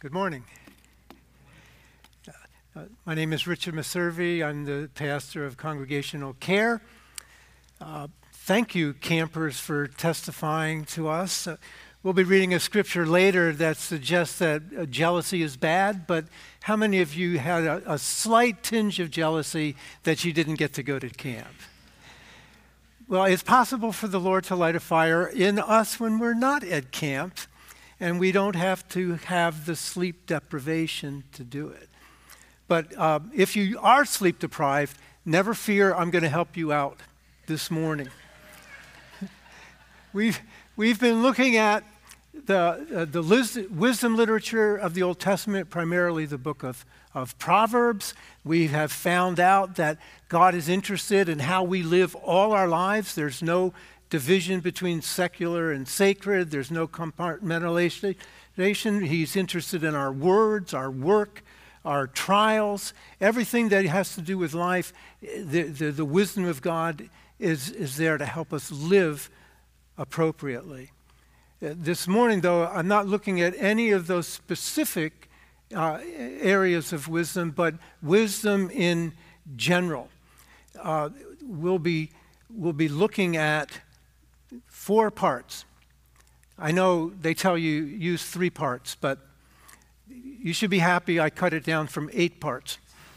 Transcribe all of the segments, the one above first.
Good morning. My name is Richard Meservey. I'm the pastor of Congregational Care. Thank you, campers, for testifying to us. We'll be reading a scripture later that suggests that jealousy is bad, but how many of you had a slight tinge of jealousy that you didn't get to go to camp? Well, it's possible for the Lord to light a fire in us when we're not at camp, and we don't have to have the sleep deprivation to do it. But if you are sleep deprived, never fear, I'm going to help you out this morning. We've been looking at the wisdom literature of the Old Testament, primarily the book of Proverbs. We have found out that God is interested in how we live all our lives. There's no division between secular and sacred. There's no compartmentalization. He's interested in our words, our work, our trials, everything that has to do with life. The wisdom of God is there to help us live appropriately. This morning, though, I'm not looking at any of those specific areas of wisdom, but wisdom in general. We'll be looking at 4 parts. I know they tell you use 3 parts, but you should be happy I cut it down from 8 parts.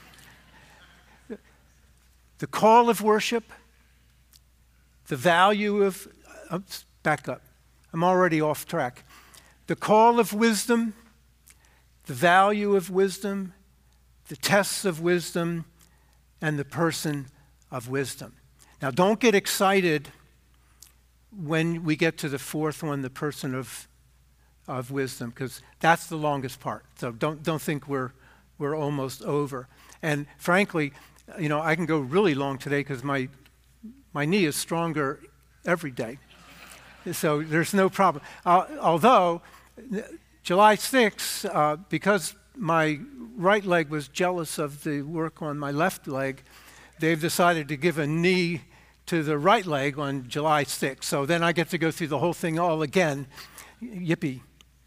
The call of worship, the value of, back up, I'm already off track. The call of wisdom, the value of wisdom, the tests of wisdom, and the person of wisdom. Now don't get excited when we get to the 4th one, the person of wisdom, because that's the longest part. So don't think we're almost over. And frankly, I can go really long today because my knee is stronger every day. So there's no problem. Although July 6th, because my right leg was jealous of the work on my left leg, they've decided to give a knee to the right leg on July 6th. So then I get to go through the whole thing all again. Yippee.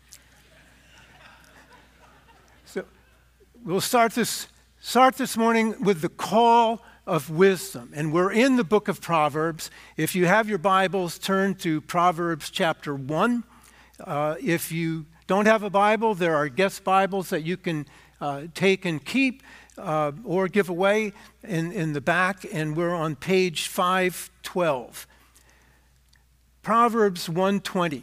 So we'll start this morning with the call of wisdom. And we're in the book of Proverbs. If you have your Bibles, turn to Proverbs chapter 1. If you don't have a Bible, there are guest Bibles that you can take and keep or give away in the back, and we're on page 512. Proverbs 1:20.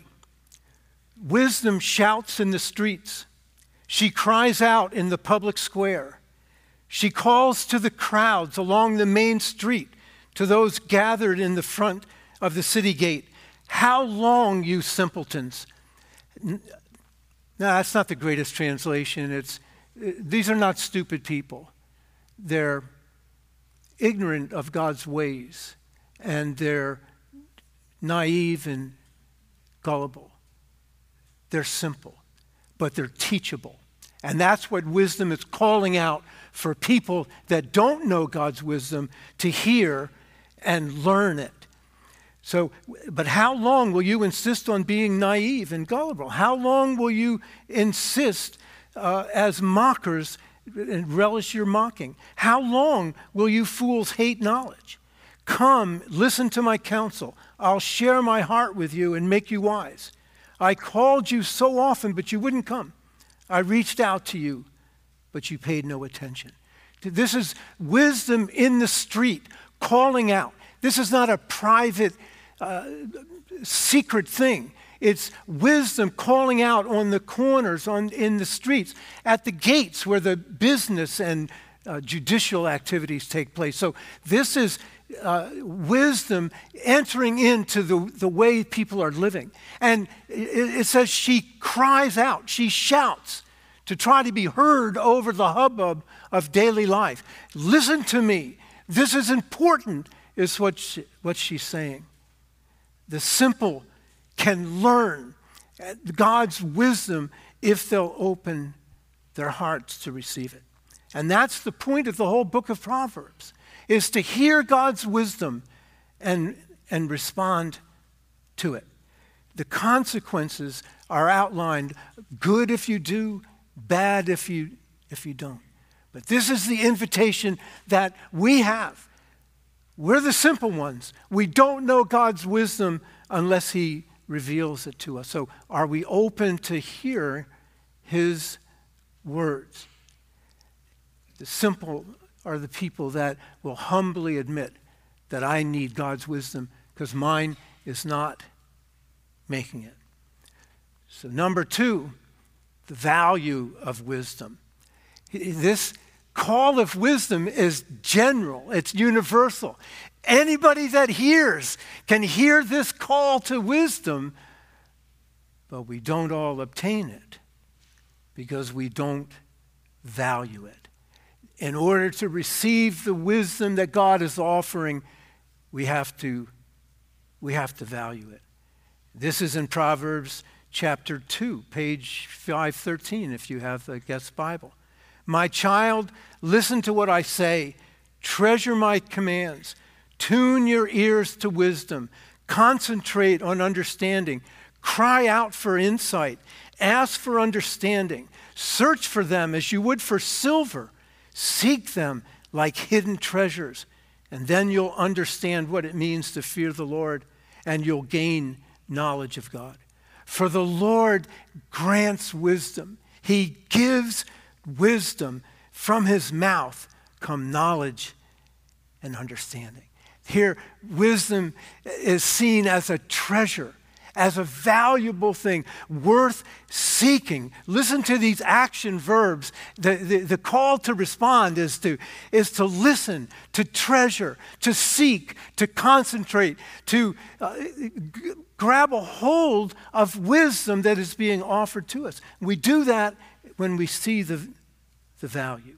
Wisdom shouts in the streets. She cries out in the public square. She calls to the crowds along the main street, to those gathered in the front of the city gate. How long, you simpletons? No, that's not the greatest translation. These are not stupid people. They're ignorant of God's ways, and they're naive and gullible. They're simple, but they're teachable. And that's what wisdom is calling out for people that don't know God's wisdom to hear and learn it. So, but how long will you insist on being naive and gullible? How long will you insist as mockers and relish your mocking? How long will you fools hate knowledge? Come, listen to my counsel. I'll share my heart with you and make you wise. I called you so often, but you wouldn't come. I reached out to you, but you paid no attention. This is wisdom in the street, calling out. This is not a private, secret thing. It's wisdom calling out on the corners, in the streets, at the gates where the business and judicial activities take place. So this is wisdom entering into the way people are living. And it says she cries out, she shouts to try to be heard over the hubbub of daily life. Listen to me. This is important, is what she's saying. The simple can learn God's wisdom if they'll open their hearts to receive it. And that's the point of the whole book of Proverbs, is to hear God's wisdom and respond to it. The consequences are outlined, good if you do, Bad if you don't. But this is the invitation that we have. We're the simple ones. We don't know God's wisdom unless he reveals it to us. So are we open to hear his words? The simple are the people that will humbly admit that I need God's wisdom because mine is not making it. So number 2, the value of wisdom. This call of wisdom is general. It's universal. Anybody that hears can hear this call to wisdom, but we don't all obtain it because we don't value it. In order to receive the wisdom that God is offering, we have to value it. This is in Proverbs chapter 2, page 513, if you have the Guest Bible. My child, listen to what I say. Treasure my commands. Tune your ears to wisdom. Concentrate on understanding. Cry out for insight. Ask for understanding. Search for them as you would for silver. Seek them like hidden treasures. And then you'll understand what it means to fear the Lord, and you'll gain knowledge of God. For the Lord grants wisdom. He gives wisdom. From his mouth come knowledge and understanding. Here, wisdom is seen as a treasure, as a valuable thing, worth seeking. Listen to these action verbs. The call to respond is to listen, to treasure, to seek, to concentrate, to grab a hold of wisdom that is being offered to us. We do that when we see the value.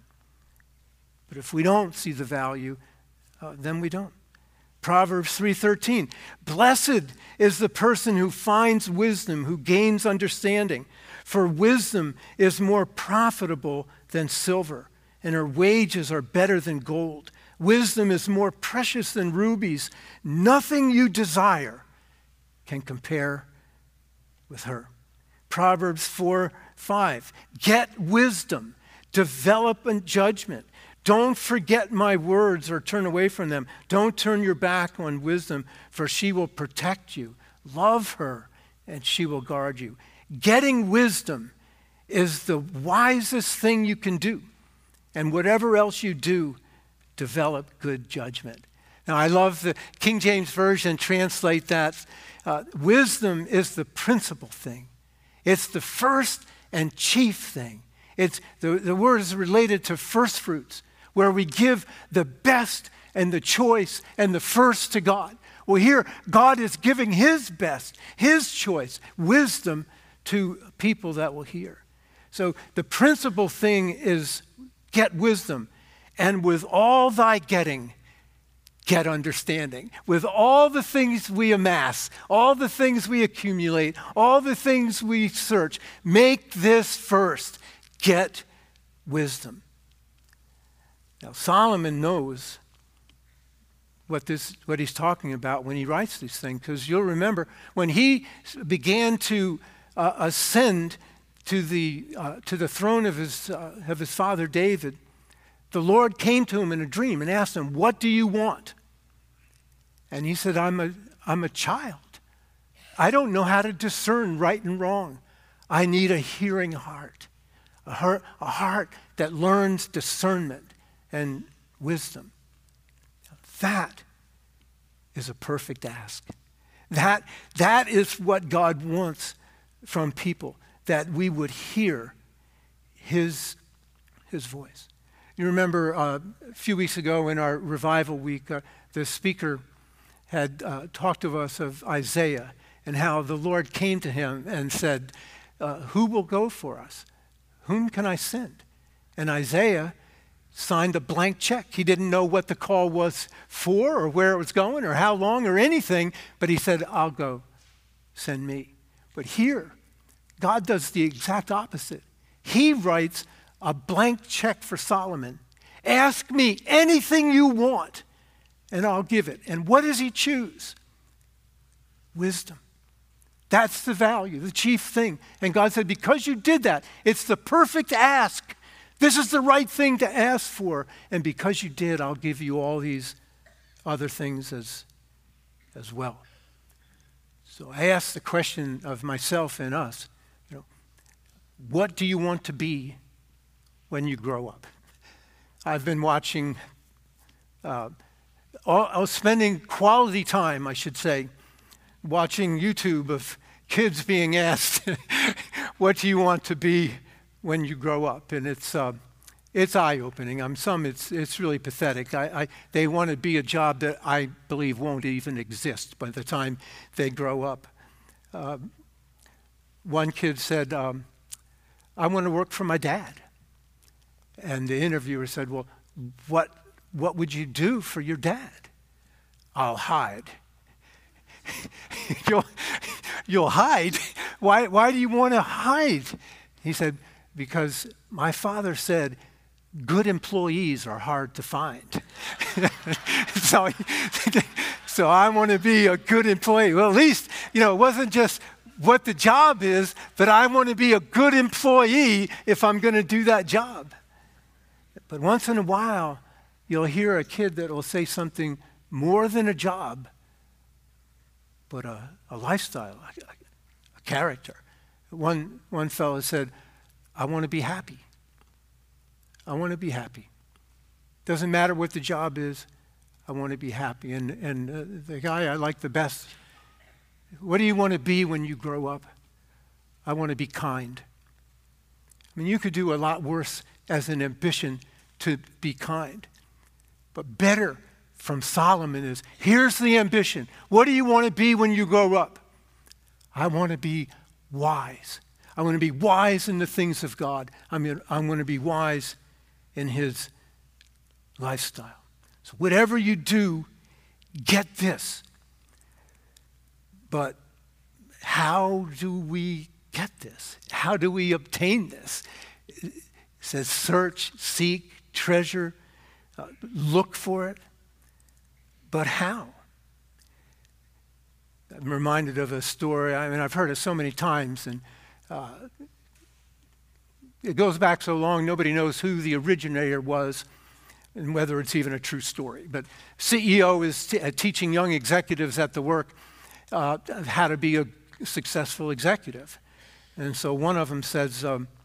But if we don't see the value, then we don't. Proverbs 3:13, blessed is the person who finds wisdom, who gains understanding. For wisdom is more profitable than silver, and her wages are better than gold. Wisdom is more precious than rubies. Nothing you desire can compare with her. Proverbs 4:5, get wisdom, develop judgment. Don't forget my words or turn away from them. Don't turn your back on wisdom, for she will protect you. Love her, and she will guard you. Getting wisdom is the wisest thing you can do. And whatever else you do, develop good judgment. Now, I love the King James Version translate that. Wisdom is the principal thing. It's the first and chief thing. It's the word is related to first fruits, where we give the best and the choice and the first to God. Well, here, God is giving his best, his choice, wisdom to people that will hear. So the principal thing is get wisdom, and with all thy getting, get understanding. With all the things we amass, all the things we accumulate, all the things we search, make this first. Get wisdom. Now, Solomon knows what he's talking about when he writes these things, because you'll remember when he began to ascend to the throne of his father David, the Lord came to him in a dream and asked him, "What do you want?" And he said, I'm a child. I don't know how to discern right and wrong. I need a hearing heart, a heart that learns discernment and wisdom. That is a perfect ask. That is what God wants from people, that we would hear his voice. You remember a few weeks ago in our revival week, the speaker had talked to us of Isaiah and how the Lord came to him and said, who will go for us? Whom can I send? And Isaiah signed a blank check. He didn't know what the call was for or where it was going or how long or anything, but he said, I'll go, send me. But here, God does the exact opposite. He writes a blank check for Solomon. Ask me anything you want, and I'll give it. And what does he choose? Wisdom. That's the value, the chief thing. And God said, because you did that, it's the perfect ask. This is the right thing to ask for. And because you did, I'll give you all these other things as well. So I ask the question of myself and us, what do you want to be when you grow up? I've been watching, spending quality time, I should say, watching YouTube of kids being asked, what do you want to be when you grow up? And it's eye-opening. It's really pathetic. They want to be a job that I believe won't even exist by the time they grow up. One kid said, I want to work for my dad. And the interviewer said, well, what would you do for your dad? I'll hide. You'll hide? Why do you want to hide? He said, because my father said, good employees are hard to find. So I want to be a good employee. Well, at least, it wasn't just what the job is, but I want to be a good employee if I'm going to do that job. But once in a while, you'll hear a kid that will say something more than a job, but a lifestyle, a character. One fellow said, I want to be happy. I want to be happy. Doesn't matter what the job is, I want to be happy. And the guy I like the best, what do you want to be when you grow up? I want to be kind. I mean, you could do a lot worse as an ambition to be kind. But better from Solomon is, here's the ambition. What do you want to be when you grow up? I want to be wise. I want to be wise in the things of God. I'm going to be wise in his lifestyle. So whatever you do, get this. But how do we get this? How do we obtain this? It says search, seek, treasure, look for it. But how? I'm reminded of a story. I mean, I've heard it so many times, and it goes back so long, nobody knows who the originator was and whether it's even a true story. But CEO is teaching young executives at the work how to be a successful executive. And so one of them says,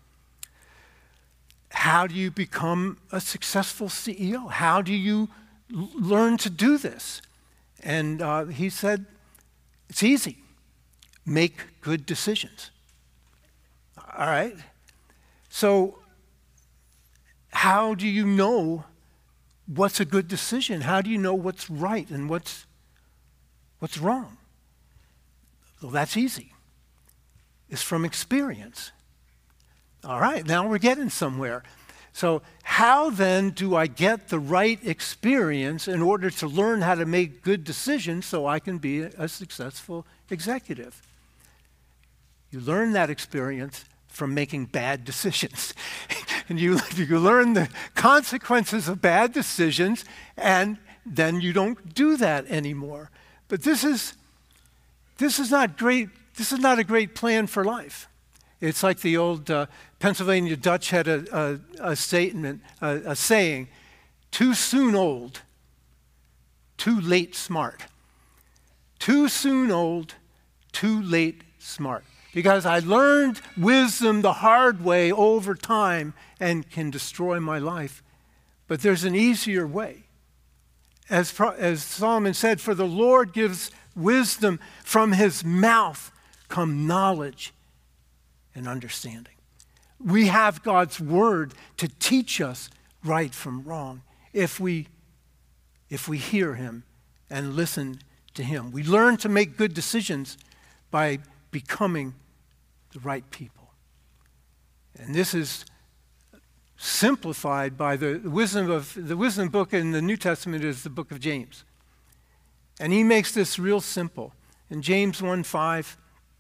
how do you become a successful CEO? How do you learn to do this? And he said, it's easy. Make good decisions. All right. So how do you know what's a good decision? How do you know what's right and what's wrong? Well, that's easy. It's from experience. All right, now we're getting somewhere. So how then do I get the right experience in order to learn how to make good decisions so I can be a successful executive? You learn that experience from making bad decisions. And you learn the consequences of bad decisions, and then you don't do that anymore. But this is not great. This is not a great plan for life. It's like the old Pennsylvania Dutch had a statement, a saying, too soon old, too late smart. Too soon old, too late smart. Because I learned wisdom the hard way over time and can destroy my life. But there's an easier way. As Solomon said, for the Lord gives wisdom, from his mouth come knowledge and understanding. We have God's word to teach us right from wrong if we hear him and listen to him. We learn to make good decisions by becoming the right people. And this is simplified by the wisdom book in the New Testament is the book of James. And he makes this real simple. In James 1:5,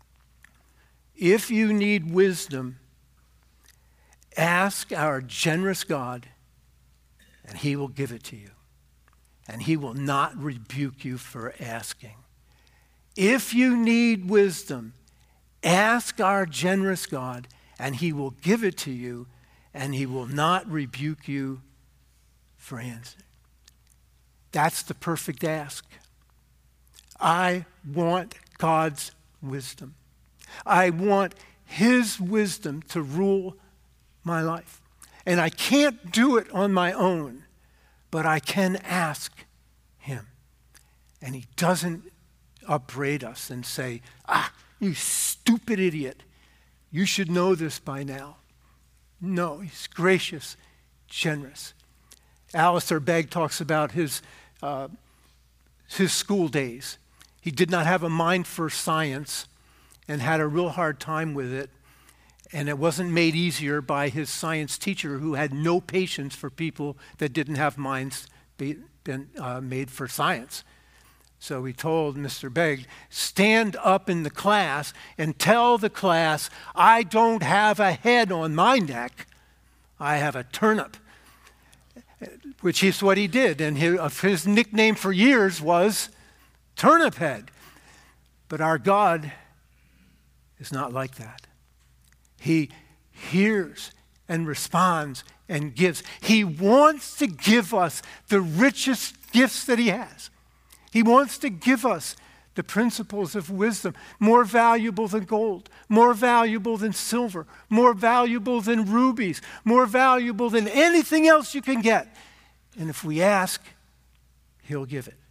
if you need wisdom, ask our generous God, and he will give it to you. And he will not rebuke you for asking. If you need wisdom, Ask our generous God, and he will give it to you, and he will not rebuke you for answering. That's the perfect ask. I want God's wisdom. I want his wisdom to rule my life. And I can't do it on my own, but I can ask him. And he doesn't upbraid us and say, you stupid idiot. You should know this by now. No, he's gracious, generous. Alistair Begg talks about his school days. He did not have a mind for science and had a real hard time with it. And it wasn't made easier by his science teacher, who had no patience for people that didn't have minds made for science. So he told Mr. Begg, stand up in the class and tell the class, I don't have a head on my neck, I have a turnip. Which is what he did. And his nickname for years was Turnip Head. But our God is not like that. He hears and responds and gives. He wants to give us the richest gifts that he has. He wants to give us the principles of wisdom, more valuable than gold, more valuable than silver, more valuable than rubies, more valuable than anything else you can get. And if we ask, he'll give it.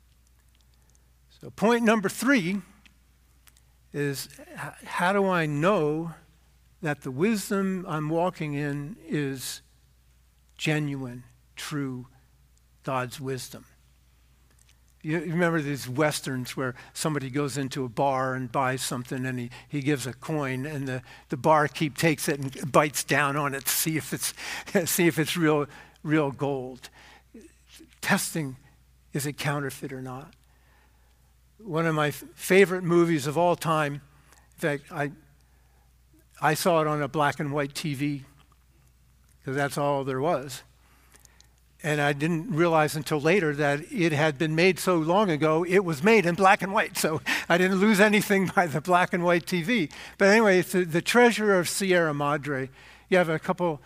So point number 3 is, how do I know that the wisdom I'm walking in is genuine, true, God's wisdom? You remember these westerns where somebody goes into a bar and buys something, and he gives a coin, and the barkeep takes it and bites down on it to see if it's real gold. Testing, is it counterfeit or not? One of my favorite movies of all time, in fact, I saw it on a black and white TV, because that's all there was. And I didn't realize until later that it had been made so long ago, it was made in black and white. So I didn't lose anything by the black and white TV. But anyway, it's the Treasure of Sierra Madre. You have a couple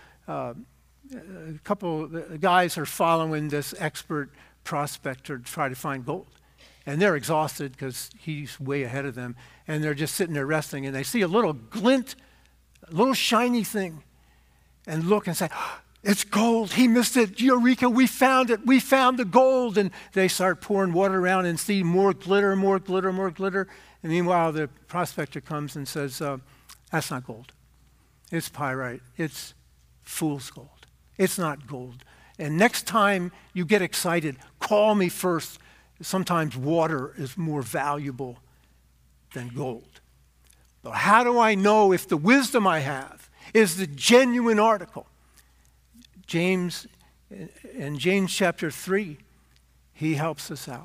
guys are following this expert prospector to try to find gold. And they're exhausted because he's way ahead of them. And they're just sitting there resting. And they see a little glint, a little shiny thing. And look and say, it's gold. He missed it. Eureka, we found it. We found the gold. And they start pouring water around and see more glitter, more glitter, more glitter. And meanwhile, the prospector comes and says, that's not gold. It's pyrite. It's fool's gold. It's not gold. And next time you get excited, call me first. Sometimes water is more valuable than gold. But how do I know if the wisdom I have is the genuine article? James, in James chapter 3, he helps us out.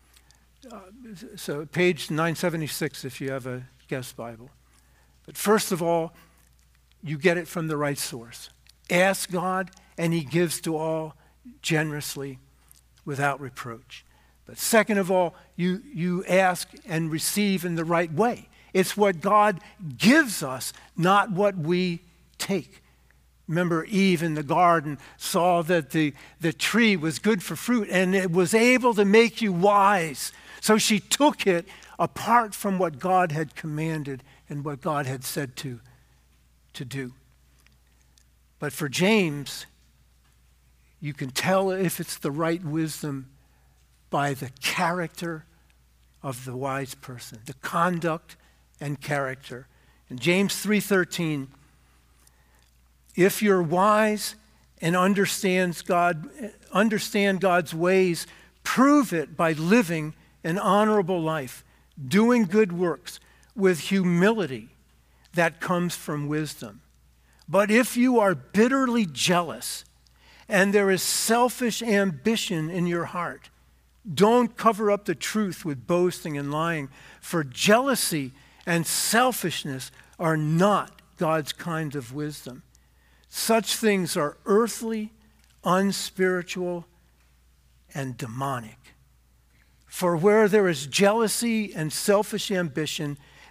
So page 976 if you have a guest Bible. But first of all, you get it from the right source. Ask God, and he gives to all generously without reproach. But second of all, you ask and receive in the right way. It's what God gives us, not what we take. Remember, Eve in the garden saw that the tree was good for fruit, and it was able to make you wise. So she took it apart from what God had commanded and what God had said to do. But for James, you can tell if it's the right wisdom by the character of the wise person, the conduct and character. In James 3:13, if you're wise and understand God's ways, prove it by living an honorable life, doing good works with humility that comes from wisdom. But if you are bitterly jealous and there is selfish ambition in your heart, don't cover up the truth with boasting and lying, for jealousy and selfishness are not God's kind of wisdom. Such things are earthly, unspiritual, and demonic. For where there is jealousy and selfish ambition,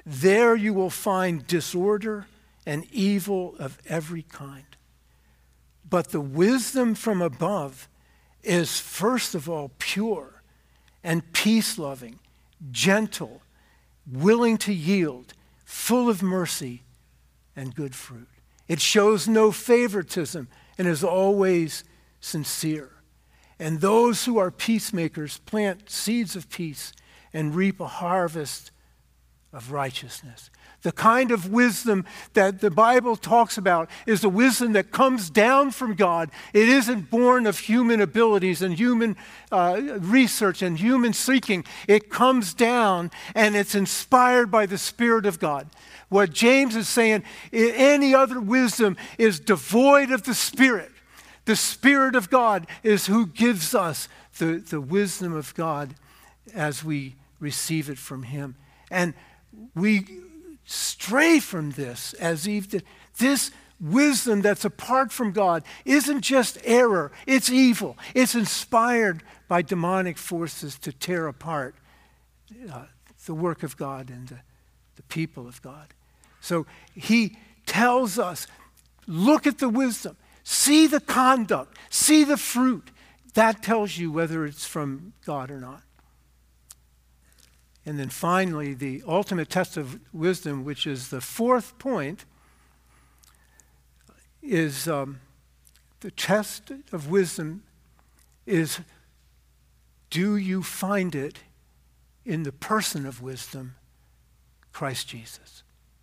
There you will find disorder and evil of every kind. But the wisdom from above is first of all pure and peace-loving, gentle, willing to yield, full of mercy and good fruit. It shows no favoritism and is always sincere. And those who are peacemakers plant seeds of peace and reap a harvest of righteousness. The kind of wisdom that the Bible talks about is the wisdom that comes down from God. It isn't born of human abilities and human research and human seeking. It comes down and it's inspired by the Spirit of God. What James is saying, any other wisdom is devoid of the Spirit. The Spirit of God is who gives us the wisdom of God as we receive it from Him. And we stray from this, as Eve did. This wisdom that's apart from God isn't just error, it's evil. It's inspired by demonic forces to tear apart the work of God and the people of God. So he tells us, look at the wisdom, see the conduct, see the fruit. That tells you whether it's from God or not. And then finally, the ultimate test of wisdom, which is the fourth point, is the test of wisdom is, do you find it in the person of wisdom, Christ Jesus?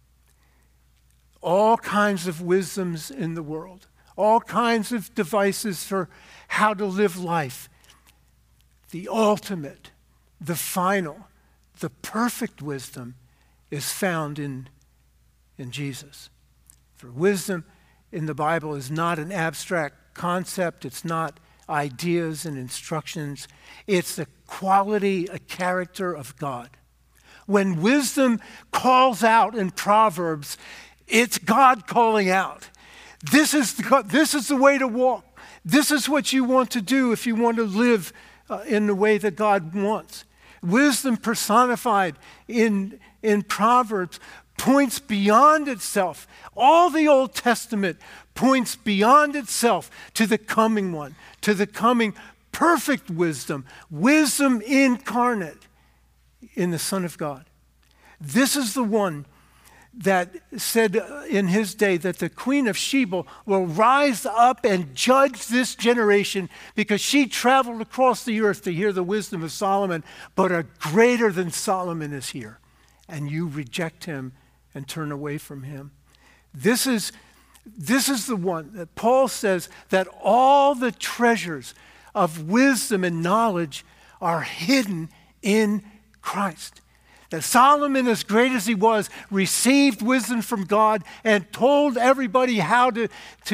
All kinds of wisdoms in the world, all kinds of devices for how to live life. The ultimate, the final, the perfect wisdom is found in Jesus. For wisdom in the Bible is not an abstract concept. It's not ideas and instructions. It's the quality, a character of God. When wisdom calls out in Proverbs, it's God calling out. This is the way to walk. This is what you want to do if you want to live in the way that God wants. Wisdom personified in Proverbs points beyond itself. All the Old Testament points beyond itself to the coming one, to the coming perfect wisdom, wisdom incarnate in the Son of God. This is the one that said in his day that the Queen of Sheba will rise up and judge this generation because she traveled across the earth to hear the wisdom of Solomon, but a greater than Solomon is here. And you reject him and turn away from him. This is the one that Paul says that all the treasures of wisdom and knowledge are hidden in Christ. That Solomon, as great as he was, received wisdom from God and told everybody how to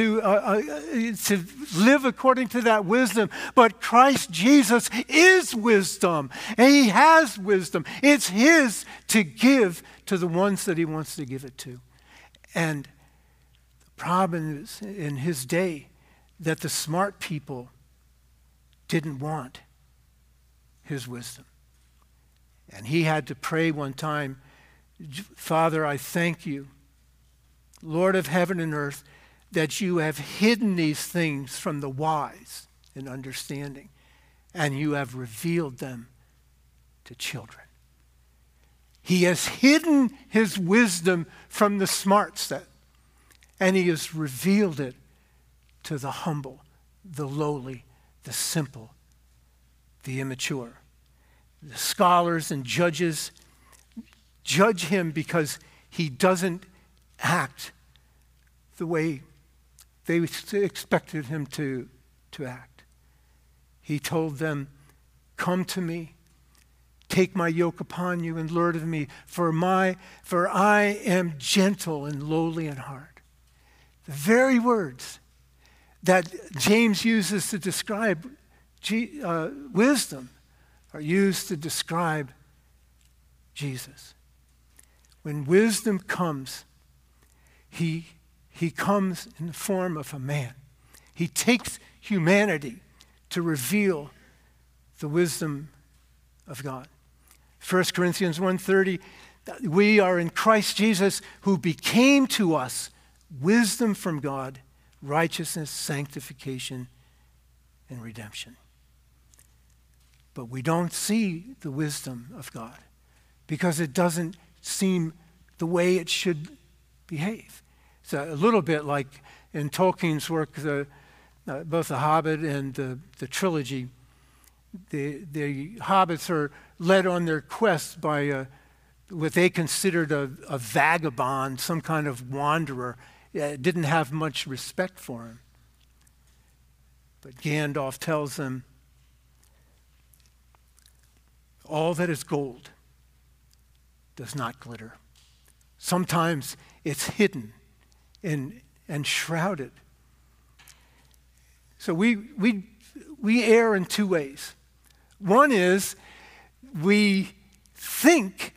live according to that wisdom. But Christ Jesus is wisdom, and he has wisdom. It's his to give to the ones that he wants to give it to. And the problem is, in his day, that the smart people didn't want his wisdom. And he had to pray one time, Father, I thank you, Lord of heaven and earth, that you have hidden these things from the wise in understanding, and you have revealed them to children. He has hidden his wisdom from the smart set, and he has revealed it to the humble, the lowly, the simple, the immature. The scholars and judges judge him because he doesn't act the way they expected him to act. He told them, come to me, take my yoke upon you and learn of me, for I am gentle and lowly in heart. The very words that James uses to describe wisdom are used to describe Jesus. When wisdom comes, he comes in the form of a man. He takes humanity to reveal the wisdom of God. 1 Corinthians 1:30 we are in Christ Jesus, who became to us wisdom from God, righteousness, sanctification, and redemption. But we don't see the wisdom of God because it doesn't seem the way it should behave. It's a little bit like in Tolkien's work, both The Hobbit and the trilogy. The hobbits are led on their quest by what they considered a vagabond, some kind of wanderer. Didn't have much respect for him. But Gandalf tells them, all that is gold does not glitter. Sometimes it's hidden and shrouded. So we err in two ways. One is we think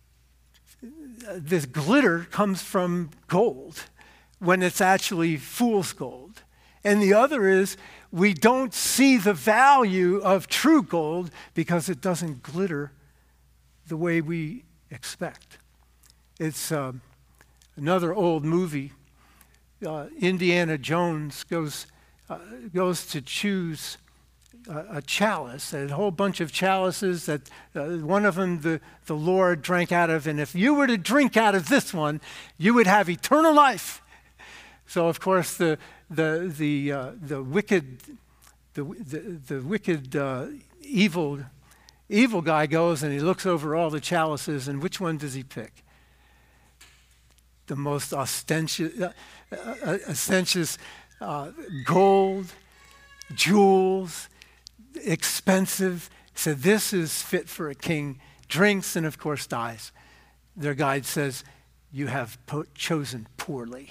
this glitter comes from gold when it's actually fool's gold. And the other is we don't see the value of true gold because it doesn't glitter the way we expect. It's another old movie. Indiana Jones goes to choose a chalice, a whole bunch of chalices that one of them the Lord drank out of, and if you were to drink out of this one, you would have eternal life. So of course the wicked evil guy goes and he looks over all the chalices, and which one does he pick? The most ostentatious gold, jewels, expensive. Said, this is fit for a king. Drinks and of course dies. Their guide says, you have chosen poorly.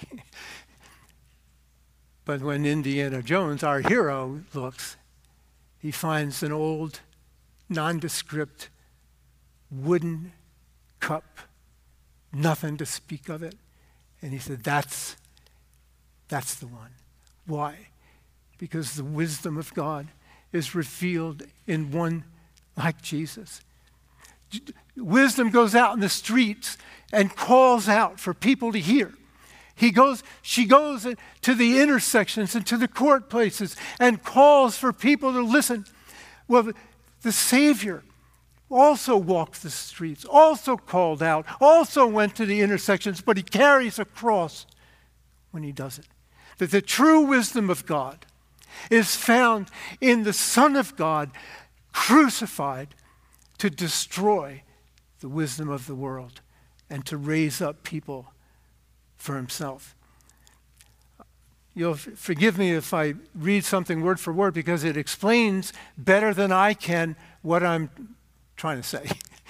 But when Indiana Jones, our hero, looks, he finds an old, nondescript wooden cup, nothing to speak of it. And he said, that's the one. Why? Because the wisdom of God is revealed in one like Jesus. Wisdom goes out in the streets and calls out for people to hear. She goes to the intersections and to the court places and calls for people to listen. Well, the Savior also walked the streets, also called out, also went to the intersections, but he carries a cross when he does it. That the true wisdom of God is found in the Son of God crucified to destroy the wisdom of the world and to raise up people for himself. You'll forgive me if I read something word for word because it explains better than I can what I'm trying to say.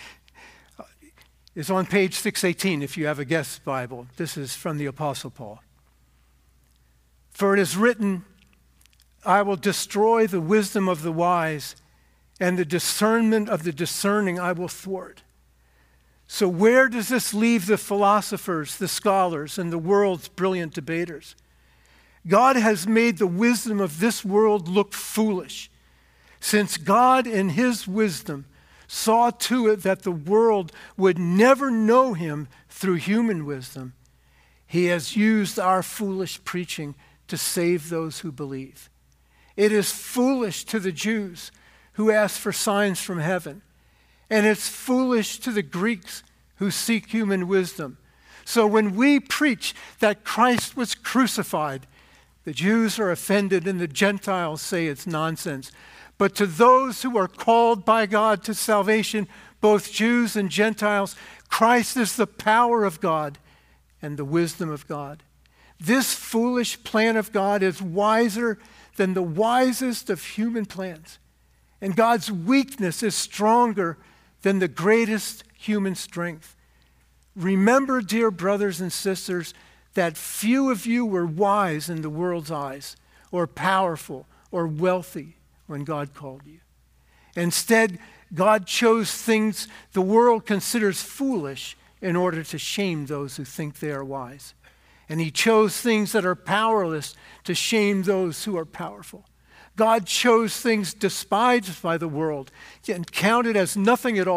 It's on page 618 if you have a guest Bible. This is from the Apostle Paul. For it is written, I will destroy the wisdom of the wise, and the discernment of the discerning I will thwart. So where does this leave the philosophers, the scholars, and the world's brilliant debaters? God has made the wisdom of this world look foolish, since God in his wisdom saw to it that the world would never know him through human wisdom. He has used our foolish preaching to save those who believe. It is foolish to the Jews who ask for signs from heaven, and it's foolish to the Greeks who seek human wisdom. So when we preach that Christ was crucified, the Jews are offended and the Gentiles say it's nonsense. But to those who are called by God to salvation, both Jews and Gentiles, Christ is the power of God and the wisdom of God. This foolish plan of God is wiser than the wisest of human plans. And God's weakness is stronger than the greatest human strength. Remember, dear brothers and sisters, that few of you were wise in the world's eyes, or powerful, or wealthy when God called you. Instead, God chose things the world considers foolish in order to shame those who think they are wise. And he chose things that are powerless to shame those who are powerful. God chose things despised by the world and counted as nothing at all,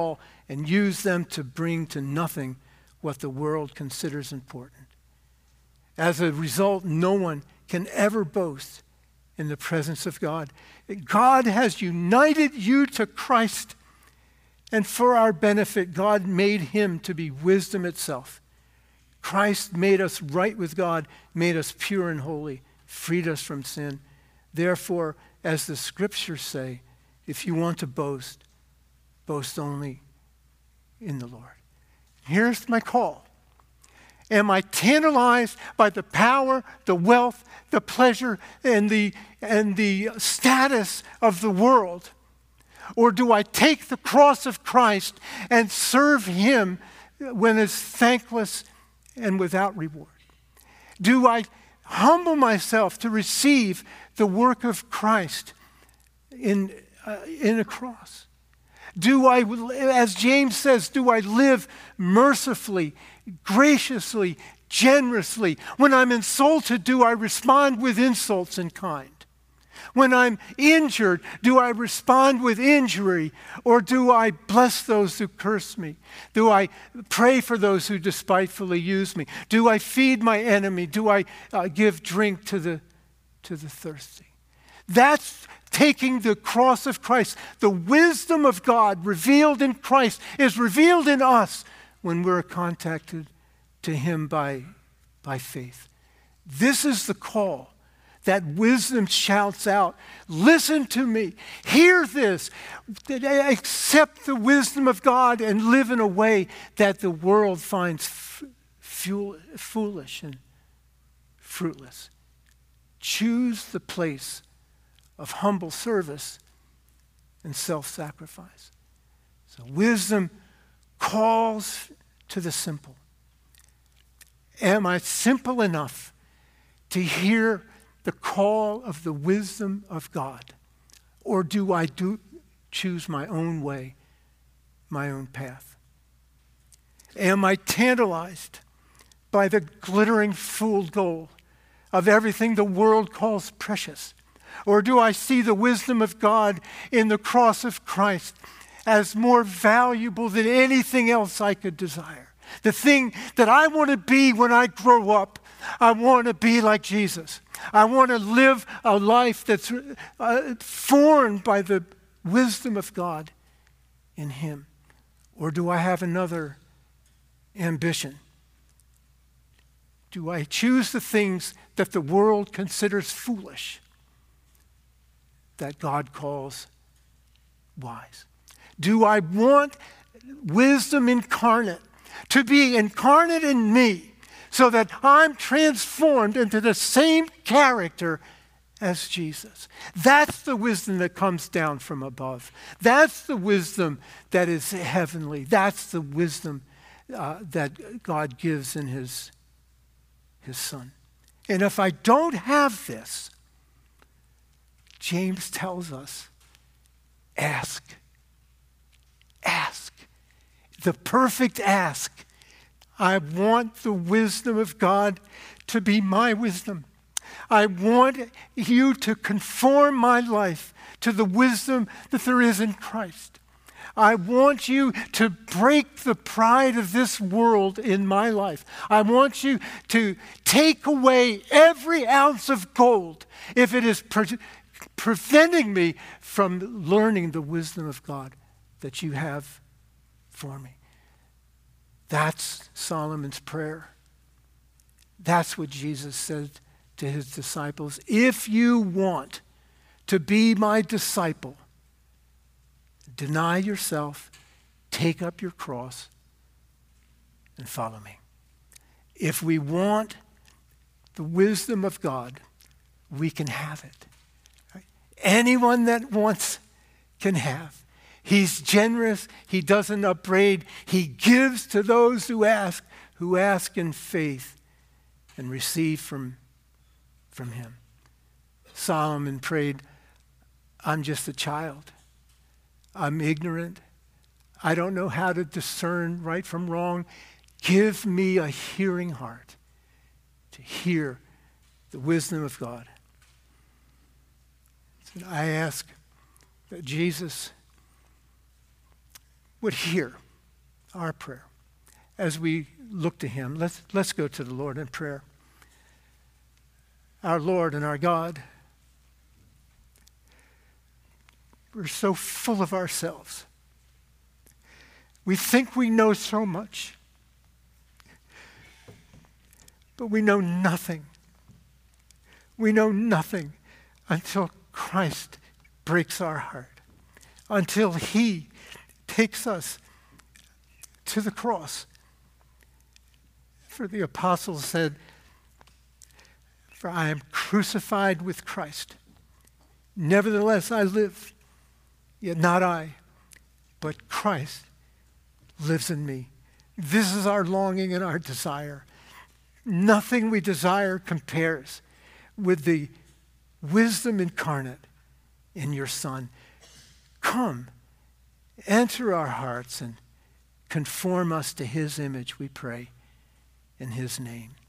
and use them to bring to nothing what the world considers important. As a result, no one can ever boast in the presence of God. God has united you to Christ, and for our benefit, God made him to be wisdom itself. Christ made us right with God, made us pure and holy, freed us from sin. Therefore, as the scriptures say, if you want to boast, boast only in the Lord. Here's my call. Am I tantalized by the power, the wealth, the pleasure, and the status of the world? Or do I take the cross of Christ and serve him when it's thankless and without reward? Do I humble myself to receive the work of Christ in a cross? Do I, as James says, do I live mercifully, graciously, generously? When I'm insulted, do I respond with insults in kind? When I'm injured, do I respond with injury, or do I bless those who curse me? Do I pray for those who despitefully use me? Do I feed my enemy? Do I give drink to the thirsty? That's taking the cross of Christ. The wisdom of God revealed in Christ is revealed in us when we're contacted to him by faith. This is the call that wisdom shouts out. Listen to me. Hear this. Accept the wisdom of God and live in a way that the world finds foolish and fruitless. Choose the place of humble service and self-sacrifice. So wisdom calls to the simple. Am I simple enough to hear the call of the wisdom of God? Or do I choose my own way, my own path? Am I tantalized by the glittering fool gold of everything the world calls precious? Or do I see the wisdom of God in the cross of Christ as more valuable than anything else I could desire? The thing that I want to be when I grow up, I want to be like Jesus. I want to live a life that's formed by the wisdom of God in him. Or do I have another ambition? Do I choose the things that the world considers foolish that God calls wise? Do I want wisdom incarnate to be incarnate in me so that I'm transformed into the same character as Jesus? That's the wisdom that comes down from above. That's the wisdom that is heavenly. That's the wisdom that God gives in his Son. And if I don't have this, James tells us, ask. Ask. The perfect ask. I want the wisdom of God to be my wisdom. I want you to conform my life to the wisdom that there is in Christ. I want you to break the pride of this world in my life. I want you to take away every ounce of gold if it is preventing me from learning the wisdom of God that you have for me. That's Solomon's prayer. That's what Jesus said to his disciples. If you want to be my disciple, deny yourself, take up your cross, and follow me. If we want the wisdom of God, we can have it. Right? Anyone that wants can have. He's generous. He doesn't upbraid. He gives to those who ask in faith and receive from him. Solomon prayed, I'm just a child. I'm ignorant. I don't know how to discern right from wrong. Give me a hearing heart to hear the wisdom of God. So I ask that Jesus would hear our prayer. As we look to him, let's go to the Lord in prayer. Our Lord and our God, we're so full of ourselves. We think we know so much, but we know nothing. We know nothing until Christ breaks our heart, until he takes us to the cross. For the apostles said, "For I am crucified with Christ. Nevertheless I live, yet not I, but Christ lives in me." This is our longing and our desire. Nothing we desire compares with the wisdom incarnate in your Son. Come, enter our hearts and conform us to his image, we pray, in his name.